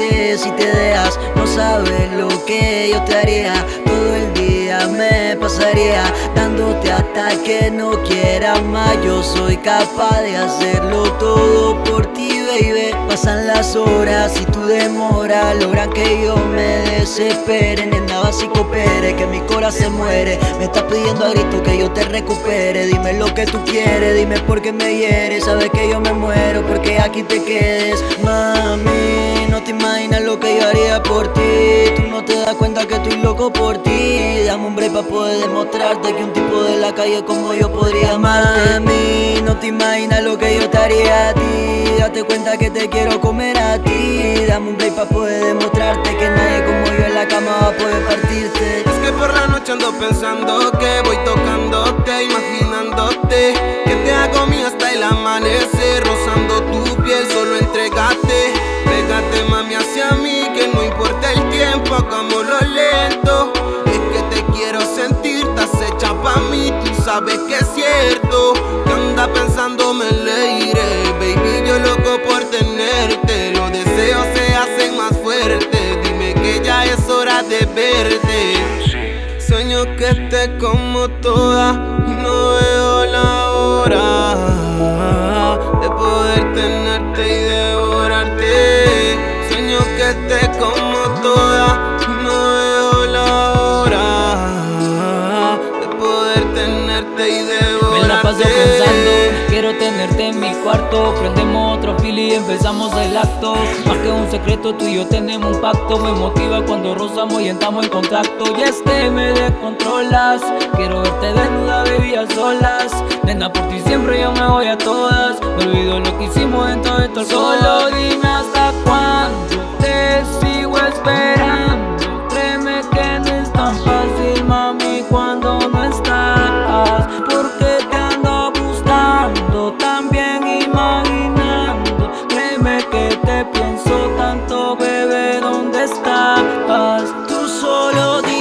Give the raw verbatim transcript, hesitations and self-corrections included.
sé si te dejas. No sabes lo que yo te haría. Todo el día me pasaría dándote hasta que no quieras más. Yo soy capaz de hacerlo todo por ti, baby. Pasan las horas y tú demoras, logran que yo me desespere. Nena, vas y coopere, que mi corazón se muere. Me estás pidiendo a grito que yo te recupere. Dime lo que tú quieres, dime por qué me hieres. Sabes que yo me muero porque aquí te quedes. Mami, no te imaginas lo que yo haría por ti. Tú no te das cuenta que estoy loco por ti. Dame un break para poder demostrarte que un tipo de la calle como yo podría amarte. Mami, no te imaginas lo que yo te haría a ti. Date cuenta que te quiero comer a ti. Dame un break para poder demostrarte que nadie como yo en la cama va a poder partirte. Es que por la noche ando pensando que voy tocándote, imaginándote, que te hago mío hasta el amanecer, rozando tu piel, solo entregate. Pégate mami hacia mí, que no importa el tiempo, hagámoslo lento. Es que te quiero sentir, estás hecha pa' mí, tú sabes que es cierto. Que anda pensando me leiré, baby, yo loco por tenerte. Los deseos se hacen más fuertes, dime que ya es hora de verte. Sueño que te como toda y no veo la hora de poder tenerte y devorarte. Sueño que te como toda y no veo la hora de poder tenerte y devorarte. Me la paso pensando, quiero tenerte en mi cuarto. Prendemos otro fili y empezamos el acto. Más que un secreto, tú y yo tenemos un pacto. Me motiva cuando rozamos y entramos en contacto. Y es que me descontrolas, quiero verte desnuda, baby, a solas. Nena, por ti siempre yo me voy a todas. Me olvido lo que hicimos dentro de todo. Solo dime hasta cuándo te sigo esperando. Créeme que no es tan fácil, mami, cuando no estás. Porque te ando buscando, también imaginando. Créeme que te pienso tanto, bebé, ¿dónde estás? Tú solo